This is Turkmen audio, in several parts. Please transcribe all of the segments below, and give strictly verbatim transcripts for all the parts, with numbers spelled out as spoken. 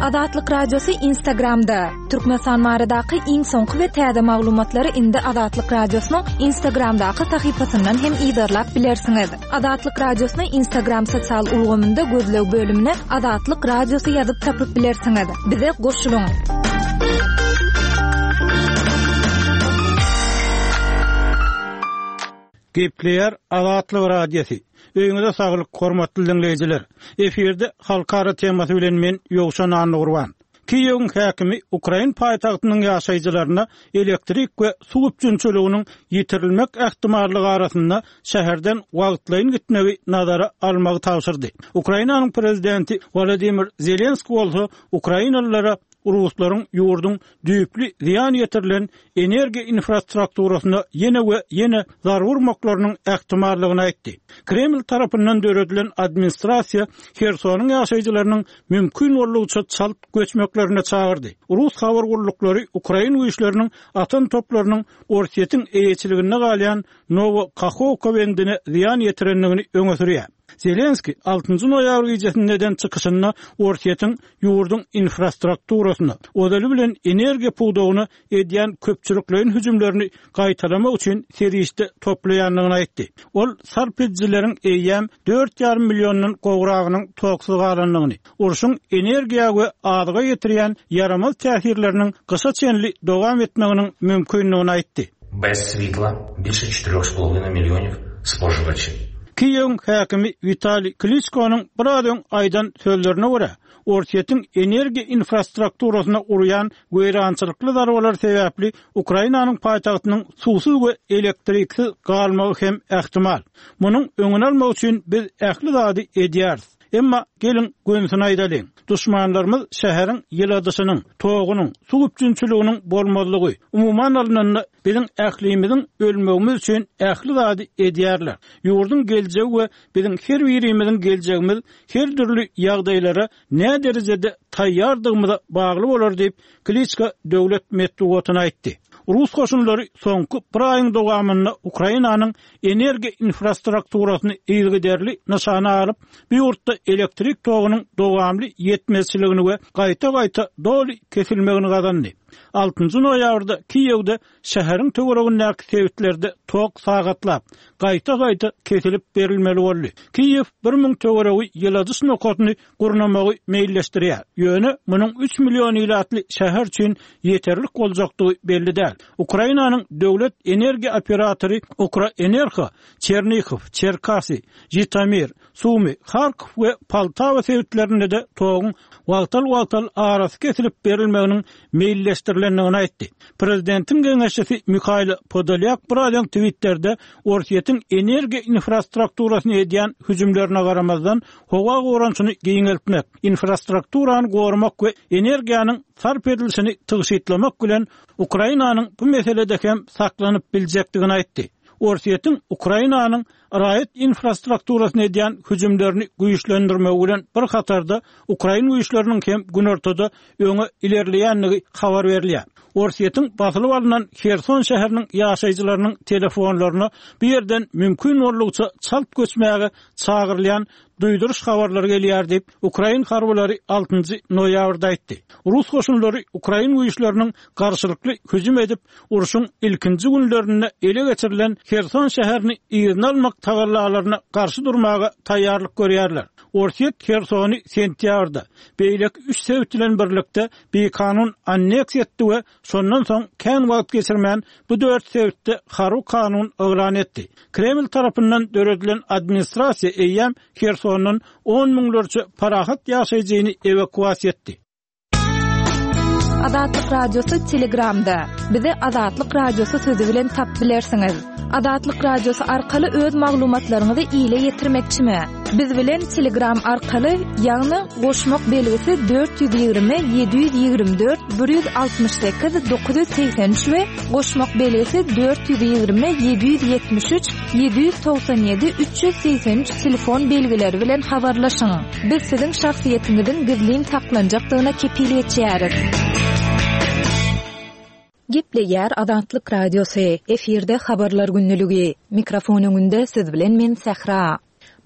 Adatlyk Radiosu Instagramda. Türkmenistan maradaky iň soňky we täze maglumatlary indi Adatlyk Radiosynyň Instagramdaky sahypasyndan hem ýa-da bilersiňiz. Adatlyk Radiosynyň Instagram sosial ulgamynda gözlew bölümine Adatlyk Radiosu ýazyp tapyp bilersiňiz. Bize goşulyň. Gepleýär Adatlyk Radiosu. Öňüňizde saglyk, hormatly dinleýijiler. Eferde halkara temasy bilen men Ýogşan Anurwan. Kiýewiň häkimi Ukraina paýtagtynyň ýaşaýjylaryna elektrik we suw üçinçiliginiň ýitirilmek ähtimallygy arasynda şäherden wagtlaýyn gitmegi nazara almagy tapşyrdy. Ukrainanyň prezidenti Volodymyr Zelenski bolsa Ukrainalylara Ruslaryň ýurdun düýpli ziýan ýetirilen energiýa infrastrukturasyna ýene we ýene zarar vurmaklarynyň ähtimallygyny aýtdy. Kreml tarapyndan döredilen administrasiýa Hersonyň ýaşaýjylarynyň mümkin bolýança çalyp göçmeklerine çağırdy. Rus habar guruluklary Ukraina güýçleriniň atan toplarynyň Orsiýetiň eýeçiligine galýan Novo-Kakhovka wendine ziýan ýetirenligini öňe sürýär. Zelenski altıncı noýabr gecesinden çykyşyna Orsiýetiň ýurdun infrastrukturasyny, odaly bilen energiýa pugdagyny edýän köpçüliklerin hüjümlerini gaýtalamak üçin serişde toplaýanlygyny aýtdy. Ol sarp edijileriň eýýäm dört ýarym millionyň gowragynyň toksyz galanlygyny, uruşyň energiýa we adyga ýetirýän yaramaz täsirleriniň gysa çenli dowam etmeginiň mümkinligini aýtdy. Без світла більше чотири з половиною мільйонів споживачів. Kiýewiň häkimi Vitali Klitschko'nyň bir aýdan aýdan sözlerine görä, Orsiýetiň energiýa infrastrukturasyna urýan weýrançylykly darbalar sebäpli Ukrainanyň paýtagtynyň suwsuz we elektriksiz galmagy hem ähtimal. Munyň öňüni almak üçin biz ähli zady edýäris. Emma gelin gönsüni aýdalyň. Düşmanlarymyz şäheriň ýyladyşynyň, togunyň, suw üçinçiliginiň bolmalygy, umumyň alnanda biziň ählimiziň ölmegimiz üçin ähli zady edýärler. Ýurdun geljegi we biziň her birimiziň geljegimiz her türlü ýagdaýlara nä derejede taýýardygymyza bagly bolar diýip Klitschko döwlet medeniýetine aýtdy. Rus koşunlary soňky bir aýyň dowamynda Ukrainanyň energiýa infrastrukturasyny ýygyderli nyşana alyp, bu ýurtda elektrik togunyň dowamly ýetmezçiligini we gaýta-gaýta doly kesilmegini gazandy. altıncı noýabrda Kiýewde şäheriň töweregindäki sewitlerde tok sagatlap, gaýta-gaýta kesilip berilmeli boldy. Kiýew bir müň töweregi ýyladyş nokatyny gurnamagy meýilleşdirýär. Ýöne munyň üç million ýylatly şäher üçin ýeterlik boljakdygy belli däl. Ukrainanyň döwlet energiýa operatory Ukrenergo, Chernihiv, Cherkasy, Jitomir, Sumy, Kharkiv we Poltava sewitlerinde de togyň wagtal-wagtal arasy kesilip berilmeginiň meýilleşdirilendigini aýtdy. Prezidentiň geňeşçisi Mikhail Podolyak bir aýdan Twitter'de Orsiýetiň energiýa infrastrukturasyny edýän hüjümlerine garamazdan howa gorançyny giňeltmek, infrastrukturany gorumak we energiýanyň sarp edilişini tygyşytlamak bilen Ukrainanyň bu meselede hem saklanyp biljekdigini aýtdy. Orsiýetiň Ukrainanyň raýat infrastrukturasyna edýän hüjümlerini güýçlendirmek bilen bir hatarda Ukraina güýçleriniň hem gün ortada öňe ilerleýänligi habar berilýär. Orsiýetiň basylyp alynan Herson şäheriniň ýaşaýjylarynyň telefonlaryna bir ýerden mümkin bolýança çalyp göçmäge çagyrylýan duýduruş habarlary gelýär diýip Ukraina harbalary altıncı noýabrda aýtdy. Rus goşunlary Ukraina güýçleriniň garşylykly hüjüm edip uruşyň ilkinji günlerinde ele geçirilen Herson şäherini ýygyna almak tagallalaryna garşy durmaga taýýarlyk görýärler. Orsiýet Hersony sentýabrda beýlek üç sewit bilen birlikde bir kanun anneksiýa etdi we şondan soň kän wagt geçirmän bu dört sewitde haru kanun öwran etdi. Kreml tarapyndan döredilen administrasiýa eýýäm Hersonyň on müňlerçe parahat ýaşaýjyny evakuasiýa etdi. Adatlyk Radiosu Telegramda. Bizi Adatlyk Radiosu sözi bilen tap bilersiňiz. Adatlyk Radiosu arkaly öz maglumatlaryňyzy ýyla ýetirmekçimi? Biz bilen Telegram arkaly ýagny goşmak belgisi dört yüz ýygrimi yedi yüz ýygrimi dört bir yüz altmış sekiz dokuz yüz seksen üç we goşmak belgisi dört yüz ýygrimi yedi yüz ýetmiş üç yedi yüz togsan ýedi üç yüz seksen üç telefon belgileri bilen habarlaşyň. Biz siziň şahsiýetiňizin gizlin saklanjakdygyna kepillik etýäris. Gepleýär Adatlyk Radiosu. Eferde habarlar günnüligi. Mikrofon öňünde siz bilen men Sahra.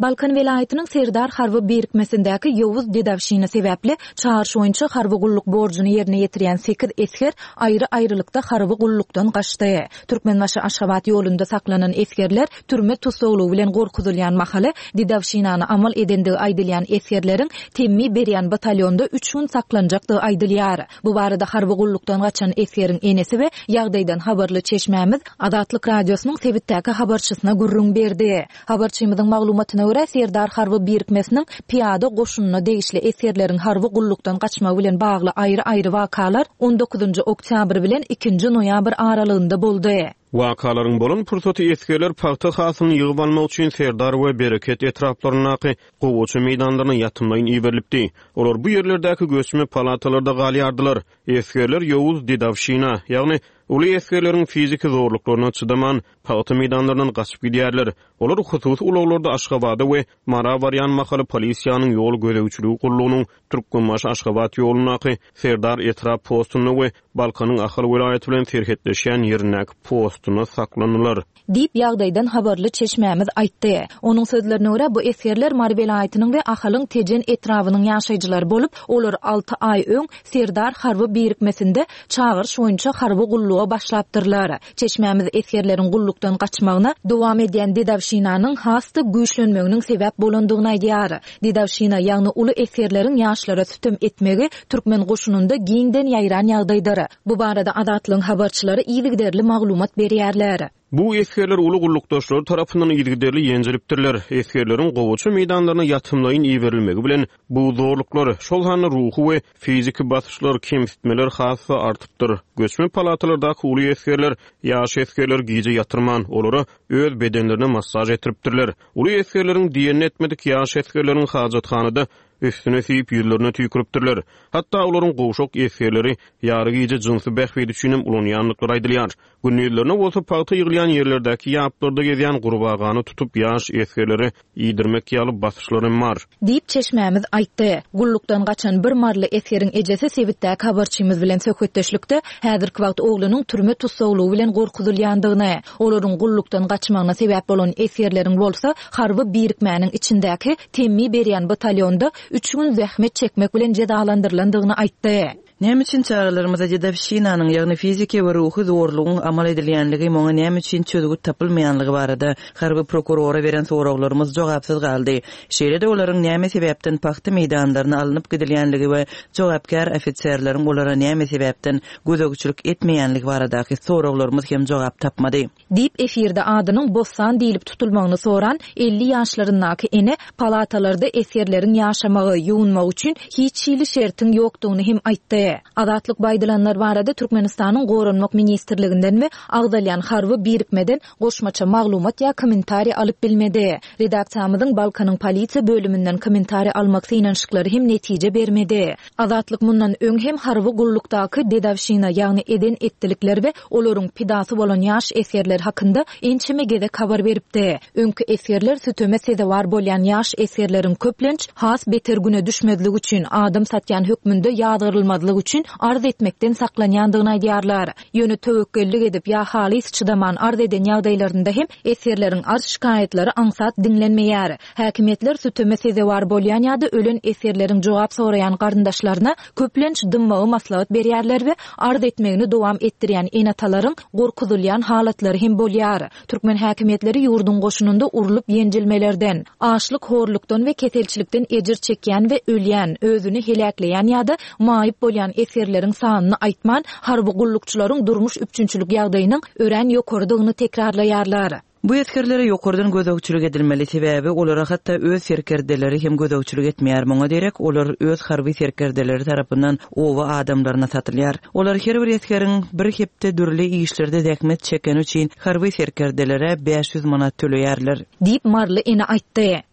Balkan velaýatynyň Serdar harby birikmesindäki ýowuz dedawşyny sebäpli çağırş boýunça harby gulluk borjuny ýerine ýetirýän sekiz esker aýry-aýrylykda harby gullukdan gaçdy. Türkmenbaşy Aşgabat ýolunda saklanan eskerler türme tutsaglygy bilen gorkuzulýan mahaly dedawşynany amal edendigi aýdylýan eskerleriň temmi berýän batalýonda üç gün saklanjakdygy aýdylýar. Bu barada harby gullukdan gaçan eskeriň enesi we ýagdaýdan habarly Çeşmämiz Adatlyk radiosynyň Sebitdäki habarçysyna gurrun berdi. Habarçymyzyň maglumatyna görä Serdar harby birikmesiniň piýada goşunyna degişli eskerleriň harby gullukdan gaçmagy bilen bagly aýry-aýry wakalar on dokuzunjy oktyabr bilen ikinji noýabr aralygynda boldy. Wakalaryň bolan pursaty eskerler paýta hasyny ýygyp almak üçin Serdar we Bereket etraplarynaky gowaçy meýdanlaryna ýatymlaýyn iberilipdi. Olar bu ýerlerdäki göçme palatalarda galýardylar. Eskerler ýowuz dedawşyna, ýagny uly eskerleriň fiziki zorluklaryna çydaman paýta meýdanlarynyň gaçyp gidýärler. Olar hususy ulaglarda Aşgabada we Mara barýan mahaly polisiýanyň ýol gözegçiligi gullugynyň Türkmenbaşy Aşgabat ýolunaky Serdar etrap postuny we Balkanyň ahal welaýaty bilen serhetleşýän ýerindäki postuna saklanýarlar. Diýip ýagdaýdan habarly Çeşmämiz aýtdy. Onuň sözlerine görä bu eskerler Mara welaýatynyň we ahalyň tejen etrawynyň ýaşaýjylary bolup, olar alty aý öň Serdar harby birikmesinde çağırş boýunça harby gulluga başlapdyrlar. Çeşmämiz eskerleriň gullukdan gaçmagyna dowam edýän dedawşynanyň hasty güýçlenmeginiň sebäp bolandygyny aýdýar. Dedawşyna ýagny uly eskerleriň ýaşlara sütüm etmegi türkmen goşununda giňden ýaýran ýagdaýdyr. Bu barada Adatlyň habarçylary ýygyderli maglumat berýärler. Bu eskerler uly gullukdaşlar tarapyndan ýygyderli ýenjelipdirler. Eskerleriň gowaçy meýdanlaryna ýatymlaýyn iberilmegi bilen bu zorluklar, şol hany ruhy we fiziki basyşlar, kemsitmeler hasy artypdyr. Göçme palatalardaky uly eskerler, ýaş eskerler giýje ýatyrman, olary öz bedenlerine massaj etdiripdirler. Uly eskerleriň diýeni etmedik ýaş eskerleriň hajathanada üstüne siyip ýerlerine tüýküripdirler. Hatda olaryň gowşak eskerleri ýary giýje jynsy bähbet üçinem ulanýanlyklar aýdylýar. Günlerine bolsa paýta ýygylýan ýerlerdäki ýaplarda gezýän gurbagany tutup ýaş eskerleri ýydirmek ýalyp basyşlarym bar. Diýip Çeşmämiz aýtdy. Gullukdan gaçan bir marly eskeriň ejesi Sebitdäki habarçymyz bilen söhbetdeşlikde häzirki wagt oglunyň türme tutsaglygy bilen gorkuzulýandygyny, olaryň gullukdan gaçmagyna sebäp bolan eskerleriň bolsa harby birikmäniň içindäki temmi berýän batalýonda üç gün zähmet çekmek bilen cezalandyrlandygyny aýtdy. Näme üçin çağrılarymyza dedawşynanyň ýagny fiziki we ruhy zorlugyň amal edilýänligi, moňa näme üçin çözügi tapylmaýanlygy barada harby prokurora beren sorawlarymyz jogapsyz galdy. Şeýle-de olaryň näme sebäpden paýta meýdanlaryna alınıp gidilýänligi we jogapkar ofitserleriň olara näme sebäpden gözegçilik etmeýänligi baradaky sorawlarymyz hem jogap tapmady. Diýip efirde adynyň Bossan diýilip tutulmagyny soran elli ýaşlaryndaky ene palatalarda eskerleriň ýaşamagy, ýuwunmagy üçin hiç şeýle şertiň ýokdugyny hem aýtdy. Adatlyk baýdylanlar barada Türkmenistanyň Gorunmak ministrliginden we Agdalyan harby birikmeden goşmaça maglumat ýa kommentari alyp bilmedi. Redaksiýamyzyň Balkanyň polisiýa bölümünden kommentari almak synanşyklary hem netije bermedi. Adatlyk mundan öň hem harby gullukdaky dedawşyna ýagny eden etdilikler we olaryň pidasy bolan ýaş eskerler hakynda ençemegede habar beripdi. Öňkü eskerler sütöme sedewar bolýan ýaş eskerleriň köplenç has beter güne düşmedligi üçin adam satýan hökmünde ýadyrylmadlygy üçin arz etmekden saklanýandygyny aýdýarlar. Ýöne töwekküllik edip ýa halis çydaman arz eden ýagdaýlarynda hem eskerleriň arz şikayetlary aňsat dinlenmeýär. Häkimetler sütöme sedewar bolýan ýa-da ölen eskerleriň jogap soraýan garyndaşlaryna köplenç dymmagy maslahat berýärler we arz etmegini dowam etdirýän enatalaryň gorkuzulýan halatlary hem bolýar. Türkmen häkimetleri ýurdun goşununda urulup ýenjilmelerden, açlyk, horlukdan we ketelçilikden ejir çekýän we ölýän, özüni helakleýän ýa-da maýyp bolýan eskerleriň sanyny aýtman, harby gullukçylaryň durmuş üçinçilik ýagdaýynyň ören ýokardygyny tekrarlaýarlar. Bu eskerlere ýokardan gözegçilik edilmeli sebäbi olara hatda öz serkerdeleri hem gözegçilik etmeýär. Moňa derek olar öz harby serkerdeleri tarapyndan owa adamlaryna satylýar. Olar her bir eskeriň bir hepde dürli işlerde zähmet çeken üçin harby serkerdelere beş yüz manat töleýärler. Diýip marly ene aýtdy.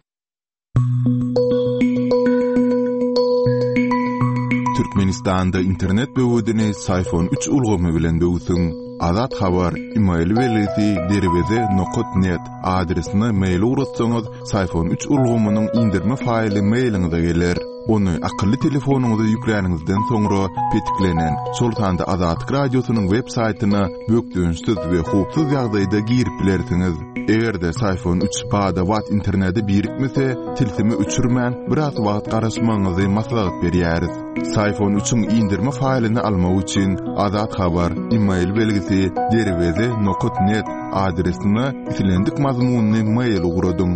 Türkmenistanda internet böwüdini Sayfon üç ulgamy bilen böwüsüň. Azat habar email welisi derweze nokta net adresine mail urutsaňyz Sayfon üç ulgamynyň indirme faýly mailiňize geler. Onu akıllı telefonunuza yükläningizden soňra petiklenen Sultanda Azatlyk Radiosynyň web saýtyna bökdüňiz we hupsuz ýagdaýda girip bilersiňiz. Egerde iPhone üç pada watt interneti birikmese, tilsimi uçurman biraz wagt garaşmaňyzy maslahat berýäris. iPhone üçin indirme faýlyny almak üçin Azat Habar e-mail belgisi derweze nokta net adresine isilendik mazmunny mail uğradyň.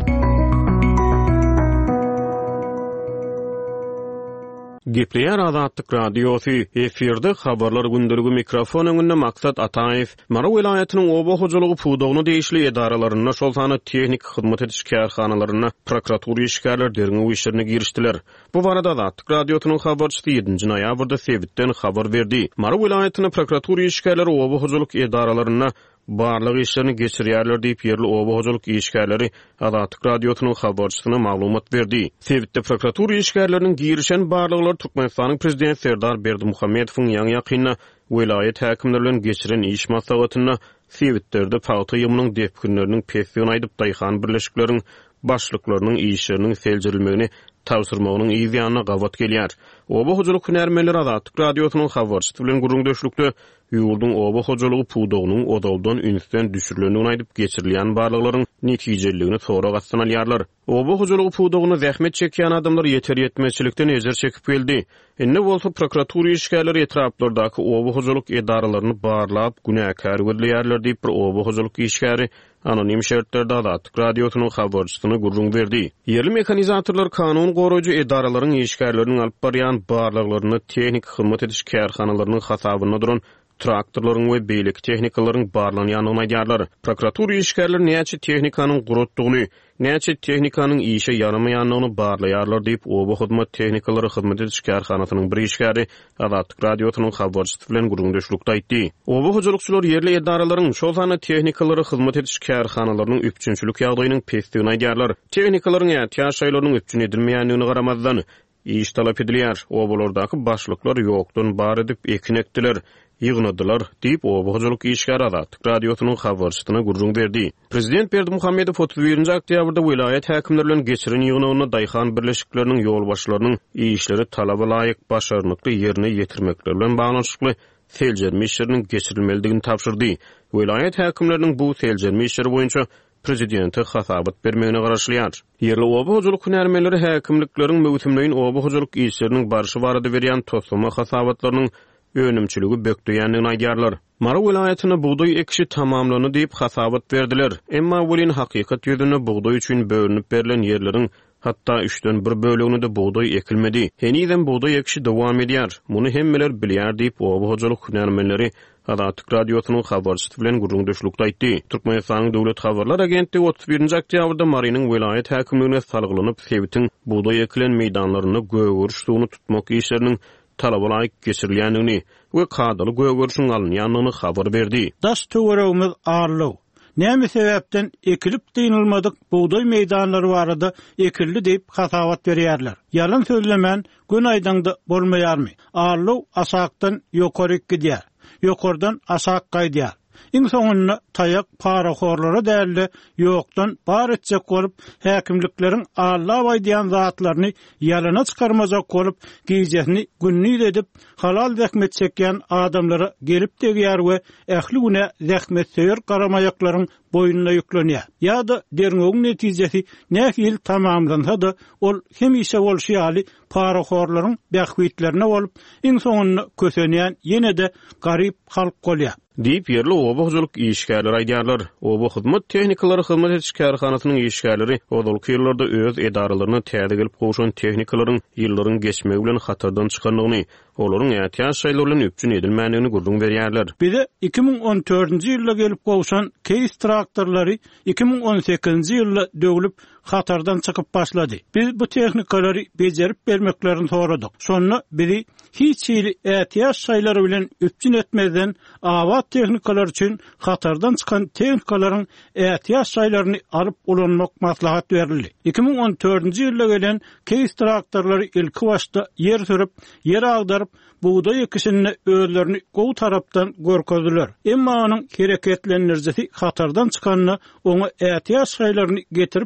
Gepleýär Azatlyk Radiosu efirde habarlar gündeligi mikrofon öňünde Maksat Ataýew Mara welaýatynyň oba hojalygy puwdagyny değişli edaralaryna şol sany tehnik hyzmat ediş kärhanalaryna prokuratura işgärler derňi işlerine girişdiler. Bu barada Azatlyk Radiosynyň habarçysy ýedinji noýabrda Sebitden habar berdi. Mara welaýatynyň prokuratura işgärleri oba hojalyk edaralaryna barlyk işlerini geçirýärler diýip ýerli oba hojalyk işgärleri Azatlyk Radiosynyň habarçysyna maglumat berdi. Sebitde prokuratura işgärleriniň girişen barlyklary Türkmenistanyň prezidenti Serdar Berdimuhammedowyň ýaňy ýakyna welaýat häkimleri bilen geçiren iş maslahatyna Sebitderde paýta ýymynyň deputleriniň pensiýon aýdyp daýhan birleşikleriň başlyklarynyň işleriniň seljirilmegini tawsyrmagynyň ýygyna gawat gelýär. Oba hojalyk hünärmenleri Azatlyk Radiosynyň habarçysy bilen gurulmuşlukda ýurduň oba hojalygy puwdagynyň odaldan ünsden düşürilendigini aýdyp geçirilýän barlyklaryň netijeligini sonra gatsan alýarlar. Oba hojalygy puwdagyny zähmet çekýän adamlar ýeter ýetmeçilikden ejer çekip geldi. Enne bolsa prokuratura işgärleri etraplardaky oba hojalyk edaralaryny barlap günäkär görülýärler diýip bir oba hojalyk işgäri anonim şertlerde Azatlyk Radiosynyň habarçysyna gurrun berdi. Ýerli mekanizatorlar kanun goraýjy edaralaryň işgärlerini alyp barýan barlyklaryny tehnik hyzmat ediş kärhanalarynyň hasabyna duran traktorlaryň we beýlik tehnikalaryň barlanýanyny aýdýarlar. Prokuratura işgärleri näçe tehnikanyň gurutdygyny, näçe tehnikanyň işe yaramaýanyny barlaýarlar diýip oba hyzmat tehnikalary hyzmat ediş kärhanasynyň bir işgäri Azatlyk Radiosynyň habarçysy bilen gurulmuşlukda aýtdy. Oba hojalykçylar ýerli edaralaryň şol sany tehnikalary hyzmat ediş kärhanalarynyň üçinçilik ýagdaýynyň pesdiýini aýdýarlar. Tehnikalaryň ýa-da şaýlarynyň üçin edilmeýändigini garamazdan iş talap edilýär. Obalardaky başlyklar ýokdan bar edip ekinekdiler. Ýygnadylar diýip oba hojalyk işgäri Azatlyk Radiosynyň habarçysyna gurrun berdi. Prezident Berdimuhammedow otuz birinji oktýabrda welaýat häkimleri bilen geçiren ýygnawyna daýhan birleşikleriniň ýolbaşçylarynyň işleri talaba laýyk başarnykly ýerine ýetirmekleri bilen baglanyşykly seljerme işleriniň geçirilmeligini tapşyrdy. Welaýat häkimleriniň bu seljerme işleri boýunça prezidenti hasabat bermegine garaşlýar. Ýerli oba hojalyk hünärmenleri häkimlikleriň möhümleýin oba hojalyk işleriniň barşy barada berýän toslama hasabatlarynyň önümçülügi bökdüýändigini aýdýarlar. Mara welaýatyna buğday ekişi tamamlany diýip hasabat berdiler. Emma bolin hakykat ýüzüne buğday üçin bölünip berilen ýerleriň hatda üçden bir bölegini de buğday ekilmedi. Heniden buğday ekişi dowam edýär. Muny hemmeler bilýär diýip oba hojalyk hünärmenleri Azatlyk Radiosynyň habarçysy bilen gurulmuşlukda aýtdy. Türkmenistanyň döwlet habarlar agentliği otuz birinji oktýabrda Marynyň welaýat häkimligine salgylanyp Sebit'in buğday ekilen meýdanlaryny göwürüş suwuny tutmak işleriniň talaba laýyk geçirilýändigini we kadaly göwürüşiň alınýanyny habar berdi. Daş töweregimiz ağırlyk. Näme sebäpden ekilip diýilmadyk buğday meýdanlary barada ekildi diýip hasabat berýärler. Ýalyn sözlemän gün aýdanda bolmaýarmy? Ağırlyk aşakdan ýokary gidýär. Ýokardan aşak gaýdýar. Iň soňunda taýak paraxorlara däli ýokdan bar etjek bolup häkimlikleriň Allah aýdýan zatlaryny ýalyna çykarmazak bolup giýjesini günnüýt edip halal zähmet çekýän adamlara gelip degýär we ähli güne zähmet söýür garamaýaklaryň boýnuna ýüklenýär. Ýa-da derňegiň netijesi nähil tamamlansa-da ol hemişe bolşy ýaly paraxorlaryň bähwitlerine bolup iň soňunda kösenýän ýene-de garyp halk bolýar. Diýip ýerli oba hojalyk işgärleri aýdýarlar. Oba hyzmat tehnikalary hyzmat ediş kärhanasynyň işgärleri odalyk ýerlerde öz edaralaryny täze gelip goşan tehnikalaryň ýyllaryň geçmegi bilen hatardan çykandygyny, olaryň ýa-da şaýlar bilen üpçün edilmändigini gurrun berýärler. Biri iki ming on dördünji ýylda gelip goşan Case traktorlary iki ming on sekizinji ýylda döwülip hatardan çykyp başlady. Biz bu tehnikalary bejerip bermeklerini soradyk. Sonra biri hiç ýyly ätiýaş şaýlary bilen üpçün etmezden awat tehnikalar üçin hatardan çykan tehnikalaryň ätiýaş şaýlaryny alyp ulanmak maslahat berildi. iki ming on dördünji ýylda gelen Case traktorlary ilki başda ýer sürüp, ýer agdaryp buğday ekişini özlerini gowy tarapdan görkezdiler. Emma onuň hereketlenirjesi hatardan çykanyny, onu ätiýaş şaýlaryny getirip bermäge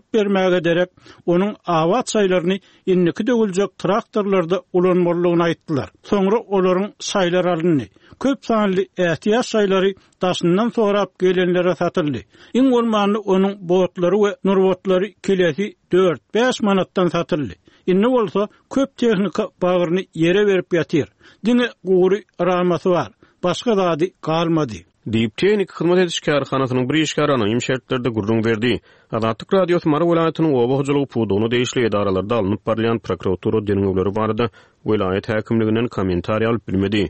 ýa ederek onuň awat saýlaryny inniki döwüljek traktorlarda ulanmalygyny aýtdylar. Soňra olaryň saýlar alındy. Köp sanly ähtiýaç saýlary daşyndan sorap gelenlere satyldy. Iň bolmany onuň botlary we nurbotlary kilesi dört beş manatdan satyldy. Inne bolsa köp tehnika bagyryny yere berip ýatyr. Diňe gury ramasy bar. Başga zady galmady. Diýip teknik hyzmat ediş karhanasynyň bir işgäranyň şertlerde gurrun berdi. Azatlyk radiosu Mara welaýatynyň oba hojalygy puduny değişli edaralarda alınıp barlayan prokuratura denegleri barada welaýat häkimliginden kommentariýa alyp bilmedi.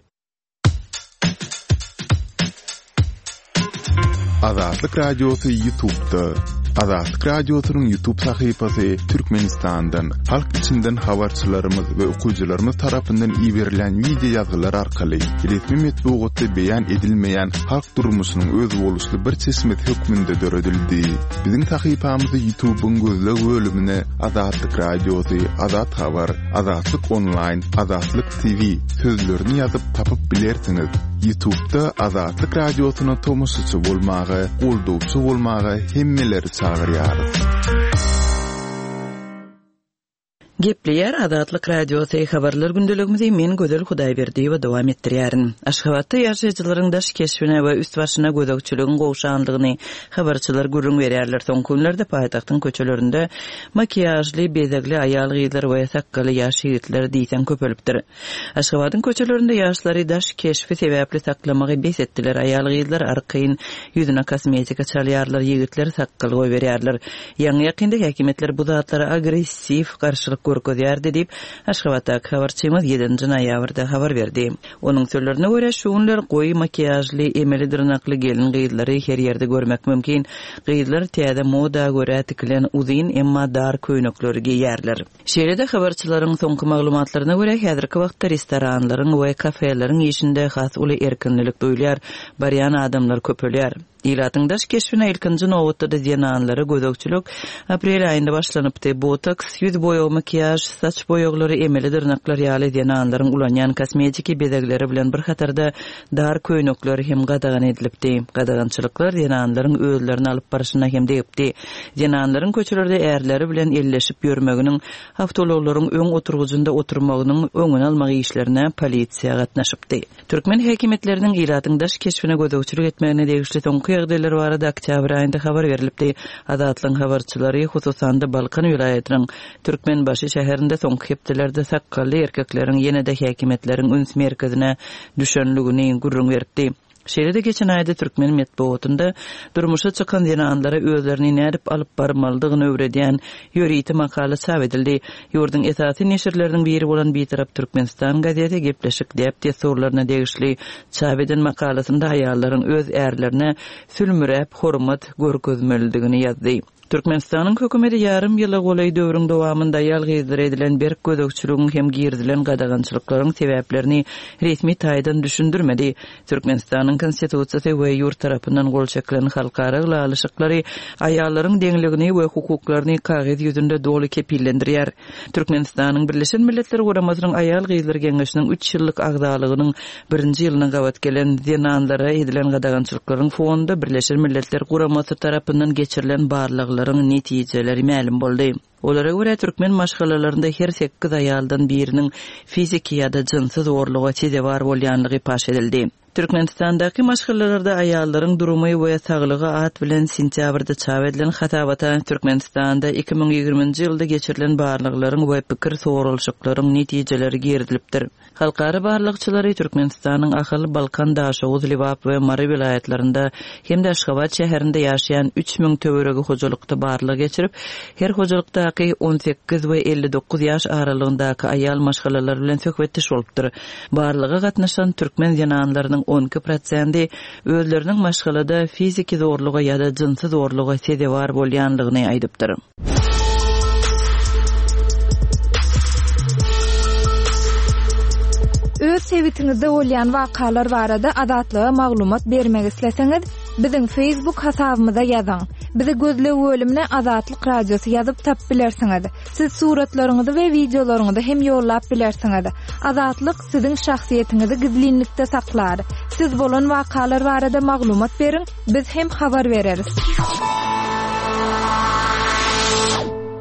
Azatlyk radiosu YouTube'da. Azatlyk radiosynyň YouTube sahypasy Türkmenistandan, halk içinden habarçylarymyz we okuwçylarymyz tarapyndan iýerilen video ýazgylar arkaly resmi metbuatda beýan edilmeýän halk durmuşynyň öz boluşly bir çeşmet hökmünde döredildi. Biziň sahypamyzy YouTube'un gözleg bölümine Azatlyk radiosu, Azat habar, Azatlyk online, Azatlyk T V sözlerini ýazyp tapyp bilersiňiz. YouTube'da Azatlyk radiosyna tomoşaçy bolmagy, goldowçy bolmagy hemmeleri çagyrýar. Gepleyer Azatlyk radiosu habarlar gündeligimizi men Gözel Hudaýberdi we dowam etdirýärin. Aşgabatda ýaşaýjylaryň daş keşfine we üst başyna gözegçiligiň gowşanlygyny habarçylar gurrun berýärler. Soň günlerde paýtagtyň köçelerinde makiýajly, bezegli aýal gyzlar we sakkaly ýaş ýigitler diýsen köpelipdir. Aşgabatyň köçelerinde ýaşlary daş keşfi sebäpli saklamagy bes etdiler. Aýal gyzlar arkaýyn ýüzüne kosmetika çalýarlar, ýigitler sakkal goý berýärler. Ýa-ni ýakynda häkimetler bu zatlary agressiv garşylyk görkezýärdi diýip Aşgabatda habarçymyz ýedinji noýabrda habar berdi. Onuň sözlerine görä şu günler goý makiýajly, emeli dyrnakly gelin gyzlary her ýerde görmek mümkin. Gyzlar täze moda görä tikilen uzyn emma dar köýnekleri giýerler. Şeýlede habarçylaryň soňky maglumatlaryna görä häzirki wagtda restoranlaryň we kafeleriň işinde has uly erkinlik duýulýar, barýan adamlar köpelýär. Ýylatyň daş keşfine ilkinji nowatda da ýananlary gözegçilik aprel aýynda başlanypdy. Botoks, ýüz boýagy, makiýaj, saç boýaglary, emeli dyrnaklar ýaly ýananlaryň ulanýan kosmetiki bezegleri bilen bir hatarda dar köýnekleri hem gadagan edilipdi. Gadagançylyklar ýananlaryň özlerini alyp barşyna hem degipdi. Ýananlaryň köçelerde ärleri bilen elleşip ýörmeginiň, awtologlaryň öň oturgujunda oturmagynyň öňüne almak işlerine polisiýa gatnaşypdy. Türkmen häkimetleriniň ýylatyň daş keşfine gözegçilik etmegine degişli soňky ýagdaýlar barada oktyabr aýynda habar berilipdi. Azatlyň habarçylary hususanda Balkan vilayatynyň Türkmenbaşy şäherinde soňky hepdelerde sakkally erkekleriň ýene-de häkimetleriň üns merkezine düşenligini gurrun berdi. Şeýlede geçen aýda Türkmen metbuatynda durmuşa çykan ýananlara özlerini nädip alyp barmalydygyny öwredýän ýöriti makala çap edildi. Ýurdun esasy neşirleriniň biri bolan Bitarap Türkmenistan gazeti Gepleşik diýip tesurlaryna degişli çap eden makalasynda aýallaryň öz ärlerine sülmürep hormat görkezmelidigini ýazdy. Türkmenistanyň hökümeti yarım ýyla golay döwrüň dowamynda ýal gyzdyr edilen berk gözegçiligiň hem girdilen gadagançylyklaryň sebäplerini resmi taýdan düşündirmedi. Türkmenistanyň konstitusiýasy we ýurt tarapyndan gol çekilen halkara ýalyşyklary aýallaryň deňligini we hukuklaryny kagyd ýüzünde dogly kepillendirýär. Türkmenistanyň Birleşen Milletler Guramasynyň aýal gyzlar geňeşiniň üç ýyllyk agdalygynyň birinji ýylyna gawat gelen ýananlara edilen gadagançylyklaryň fonunda Birleşen Milletler Guramasy tarapyndan geçirilen barlyk netijeleri ma'lum boldy. Olara görä Türkmen maşgalalarynda her sekiz aýaldan biriniň fiziki ýa-da jinsy zorlugy çedebar bolýanlygy paş edildi. Türkmenistandaky maşgalalarda aýallaryň durumy we saglygy at bilen sentýabrda çap edilen hatabata Türkmenistanda iki ming ýygrüminji ýylda geçirilen barlyklaryň we pikir sorulşyklaryň netijeleri girdilipdir. Halkara barlykçylary Türkmenistanyň ahyl Balkan daşawy Liwap we Mary vilayatlarynda hem-de Aşgabat şäherinde ýaşaýan üç ming töweregi hojalykda barlyk geçirip, her hojalykdaky on sekiz we elli dokuz ýaş aralygyndaky aýal maşgalalar bilen söhbetdeş bolupdyr. Barlyga gatnaşan türkmen ýananlarynyň on iki prosenti özleriniň maşgalada fiziki zorlugy ýa-da jinsy zorlugy sedebar bolýanlygyny aýdypdyr. Öz sevitiňizde bolýan wakalar barada adatlyga maglumat bermek isleseňiz, biziň Facebook hasabymyza ýazyň. Bizi gözle bölümine Azatlyk radiosu ýazyp tap bilersiňiz. Siz suratlaryňyzy we videolaryňyzy hem ýollap bilersiňiz. Azatlyk siziň şahsiýetiňizi gizlinlikde saklar. Siz bolan wakalar barada maglumat beriň, biz hem habar bereriz.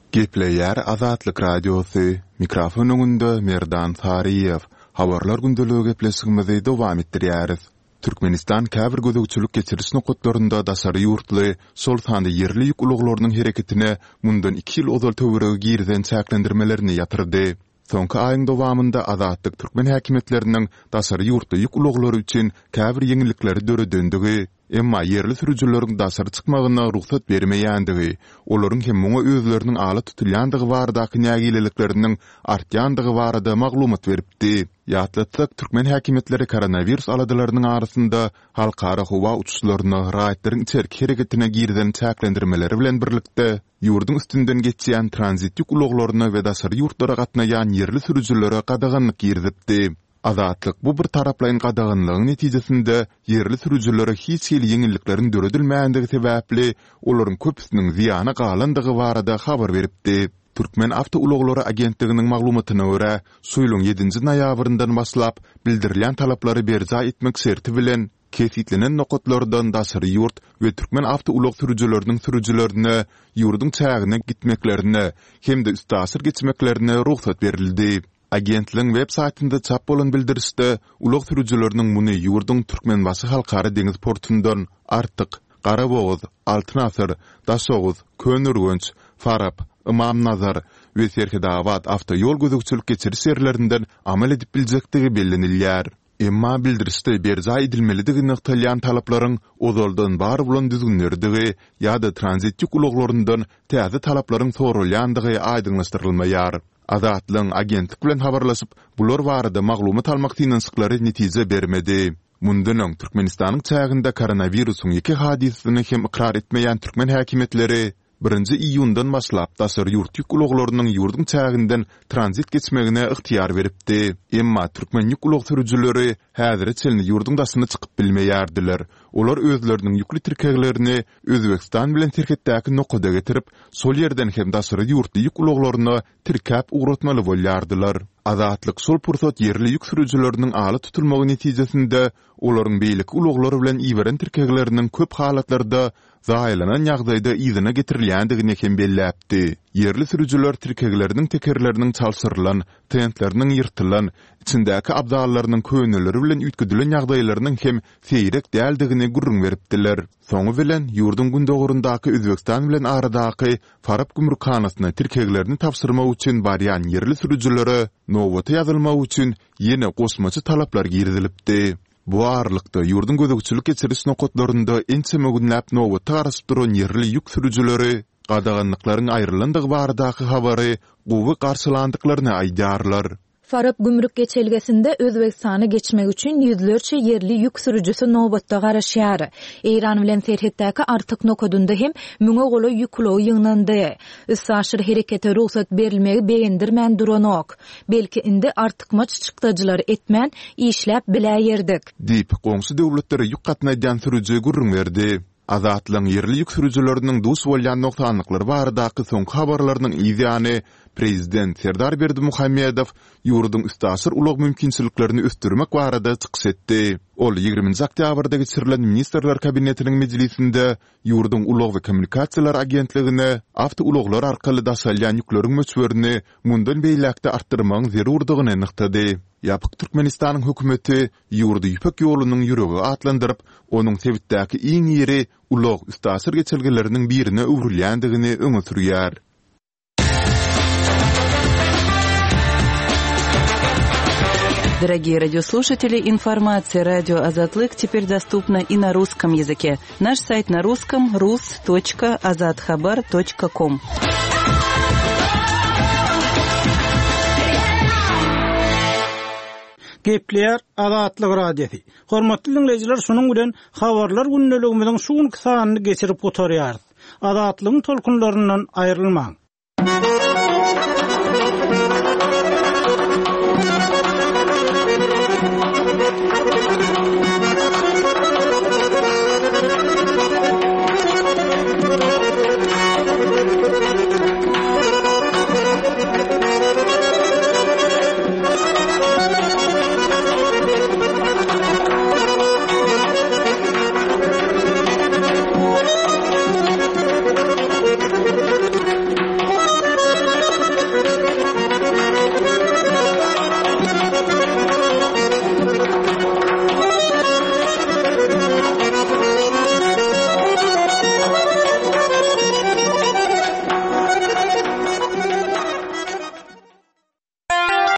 Gepleýär Azatlyk Radiosu, mikrofon öňünde Merdan Tariýew. Habarlar gündəligi gepleşigimizi dowam etdirýäris. Türkmenistan käbir gözegçilik geçiriş nokatlarında dasary ýurtly sol sandy yerli ýük uluglarynyň hereketine mundan iki ýyl ozal töweregi girden çäklendirmelerini ýatyrdy. Soňky aýyň dowamında Azatlyk türkmen häkimetleriniň dasary ýurtly ýük uluglary üçin käbir ýeňillikleri döredendigi, emma yerli sürüjüleriň dasary çykmagyna ruhsat bermeýändigi, olaryň hem muňa özleriniň aly tutulýandygy barada nägilelikleriniň artýandygy barada maglumat beripdi. Ýatlatsak türkmen häkimetleri koronavirus aladylarynyň arasynda halkara howa uçuşlaryny raýatlary içerki hereketine girden çäklendirmeleri bilen birlikde ýurdun üstünden geçýän tranzit ýük uluglaryny we dasary ýurtlara gatnaýan yerli sürüjülere gadaganlyk girdipdi. Azatlyk bu bir taraplaýyn gadaganlygyň netijesinde yerli sürüjülere hiç ýyl ýeňilliklerin döredilmäýändigi sebäpli olaryň köpüsiniň ziýana galandygy barada habar beripdi. Türkmen Avto Uluglary agentliginiň maglumatyna görä, suýluň ýedinji noýabryndan başlap bildirilýän talaplary berja etmek serti bilen kefitlenen nokatlardan dasary ýurt we türkmen avto ulug sürüjüleriniň sürüjülerine ýurdun çägine gitmeklerine hem de üstasir geçmeklerine ruhsat berildi. Agentligiň web saýtynda çap bolan bildirişde ulug sürüjüleriniň muny ýurdun türkmenbasy halkara deňiz portundan artyk Garaboğuz, Altınasır, Daşoğuz, Könürgönç, Farap, Imamnazar we Serhidawat avto ýol gözegçilik geçiriş ýerlerinden amal edip biljekdigi bellenilýär. Emma bildirişde berja edilmelidigi nyktalýan talaplaryň ozaldan bar bolan düzgünlerdigi ýa-da tranzit ýük uluglaryndan täze talaplaryň sorulýandygy aýdyňlaşdyrylmaýar. Azatlyň agentlik bilen habarlaşyp, bular barada maglumat almak tinançyklary netije bermedi. Mundan Türkmenistanyň çäginde koronavirusyň iki hadisyny hem ikrar etmeýän türkmen häkimetleri birinji iýundan başlap dasary ýurt ýük uluglarynyň ýurdun çäginden tranzit geçmegine ihtiýar beripdi. Emma türkmen ýük ulug sürüjüleri häzir çelni ýurdun dasyny çykyp bilmeýärdiler. Olar özleriniň ýükli tirkeglerini Özbekistan bilen terketdäki nokada getirip, sol ýerden hem dasary ýurtly ýük uluglaryny tirkap ugratmaly bolýardylar. Azatlyk sol pursat yerli ýük sürüjüleriniň aly tutulmagy netijesinde olaryň beýlik uluglary bilen iweren tirkegleriniň köp halatlarda zaýlanan ýagdaýda ýygyna getirilýändigini hem belläpdi. Yerli sürüjüler tirkegleriniň tekerleriniň çalsyrylan, tentleriniň ýyrtylan, içindäki abdallarynyň köýneleri bilen üýtgüdilen ýagdaýlarynyň hem seýrek däldigini gurrun beripdiler. Soňu bilen ýurdun gündogurundaky Özbekistan bilen aradaky Farap gümrükhanasyna tirkeglerini tapşyrmak üçin barýan yerli sürüjülere nowata ýazylmak üçin ýene gosmaçy talaplar girdilipdi. Bu arlykda ýurdun gözegçilik geçiriş nokatlarynda ençeme günläp nowata garaşyp duran yerli ýük sürüjüleri gadaganlyklaryň aýrylandygy baradaky habary gowy garşylandyklaryny aýdarlar. Farap gümrük geçelgesinde Özbekistany geçmek üçin yüzlerçe yerli ýük sürüjüsi nobatda garaşýar. Eýran bilen serhetdäki artyk nokadynda hem müňe goly ýük ulogy ýygnandy. Üssaşyr herekete ruhsat berilmegi beýendirmän duranok. Belki indi artykma çykdajylar etmän işläp biläýerdik. Diýip goňşy döwletlere ýük gatnaýan sürüjü gurrun berdi. Azatlyň yerli ýük sürüjüleriniň dus bolýan noktanlyklary baradaky soňky habarlarynyň ýa-ni Prezident Serdar Berdimuhammedow ýurdun üstasir ulug mümkinçiliklerini östürmek barada çykyş etdi. Ol ýygrimiňji oktýabrda geçirilen ministrler kabinetiniň mejlisinde ýurdun ulug we kommunikasiýalar agentligine avto uluglar arkaly daşalýan ýükleriň möçberini mundan beýlekde artdyrmagyň zerurdygyny anyktady. Ýapyk Türkmenistanyň hökümeti ýurdu ýüpek ýolunyň ýüregi atlandyryp, onuň sebitdäki iň ýeri ulug üstasir geçelgeleriniň birine öwrülýändigini öňe sürýär. Дорогие радиослушатели, информация «Радио Азатлык» теперь доступна и на русском языке. Наш сайт на русском — рус точка азатхабар точка ком. Gepleýär Azatlyk Radiosu. Hormatly dinleýijiler, şonuň bilen habarlar gündeligimiziň şuňky sanyny geçirip oturýar. Azatlygyň tolkunlaryndan aýrylmaň.